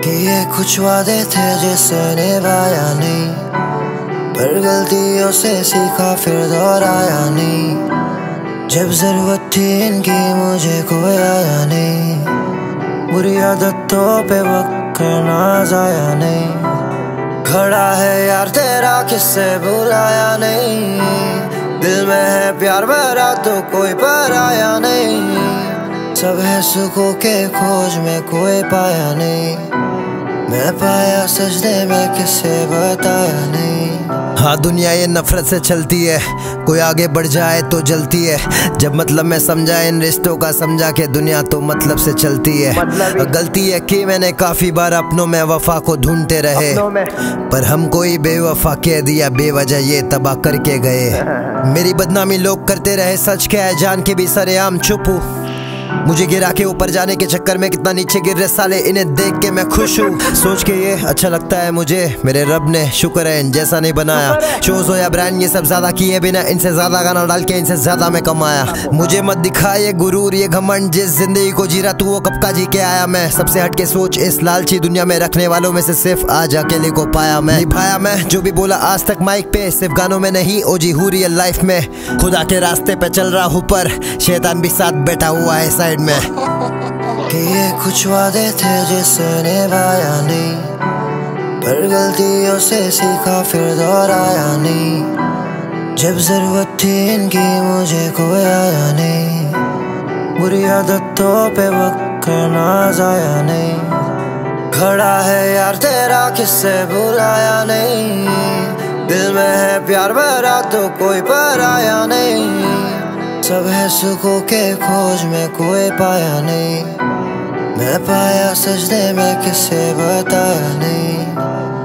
किए कुछ वादे थे जिसे निभाया नहीं, पर गलतियों से सीखा फिर दोहराया नहीं। जब जरूरत थी इनकी मुझे कोई आया नहीं, बुरी आदतों पे वक्त करना जाया नहीं। खड़ा है यार तेरा किससे बुलाया नहीं, दिल में है प्यार भरा तो कोई पराया नहीं। सब है सुखों के खोज में कोई पाया नहीं, मैं पाया सजदे में किसे बताया नहीं। हाँ दुनिया ये नफरत से चलती है, कोई आगे बढ़ जाए तो जलती है। जब मतलब मैं समझा इन रिश्तों का, समझा के दुनिया तो मतलब से चलती है। गलती है कि मैंने काफी बार अपनों में वफा को ढूंढते रहे, पर हम कोई बेवफा कह दिया बेवजह ये तबाह करके गए। मेरी बदनामी लोग करते रहे, सच क्या है जान के भी सरेआम चुप हूँ। मुझे गिरा के ऊपर जाने के चक्कर में कितना नीचे गिर रहे साले, इन्हें देख के मैं खुश हूँ। सोच के ये अच्छा लगता है मुझे, मेरे रब ने शुक्र है इन जैसा नहीं बनाया। शोज हो या ब्रांड ये सब ज्यादा किए बिना, इनसे ज्यादा गाना डाल के इनसे ज्यादा मैं कमाया। मुझे मत दिखा ये गुरूर ये घमंड, जिस जिंदगी को जी रहा तू वो कब का जी के आया। मैं सबसे हटके सोच इस लालची दुनिया में रखने वालों में से सिर्फ आज अकेले को पाया। मैं निभाया मैं जो भी बोला आज तक माइक पे, सिर्फ गानों में नहीं ओजी हूँ रियल लाइफ में। खुदा के रास्ते पे चल रहा हूँ पर शैतान भी साथ बैठा हुआ है साइड में। किए कुछ वादे थे जिसे निभाया नहीं, पर गलतियों से सीखा फिर दोहराया नहीं। जब जरूरत थी इनकी मुझे कोई आया नहीं, बुरी आदतों पे वक्त करना जाया नहीं। खड़ा है यार तेरा किससे बुलाया नहीं, दिल में है प्यार भरा तो कोई पराया नहीं। सब है सुखों के खोज में कोई पाया नहीं, मैं पाया सजदे में किसे बताया नहीं।